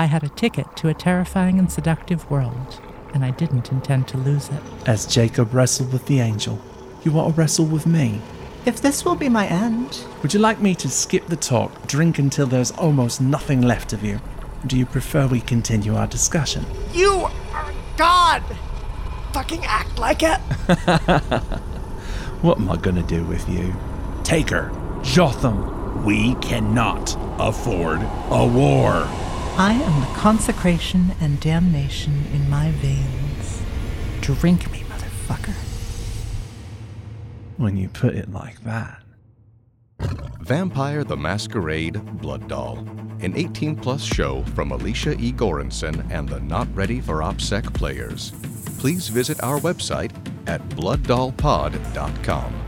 I had a ticket to a terrifying and seductive world, and I didn't intend to lose it. As Jacob wrestled with the angel, you want to wrestle with me? If this will be my end. Would you like me to skip the talk, drink until there's almost nothing left of you? Or do you prefer we continue our discussion? You are God! Fucking act like it! What am I gonna do with you? Take her. Jotham. We cannot afford a war. I am the consecration and damnation in my veins. Drink me, motherfucker. When you put it like that. Vampire the Masquerade Blood Doll, an 18-plus show from Alicia E. Goranson and the Not Ready for OPSEC players. Please visit our website at blooddollpod.com.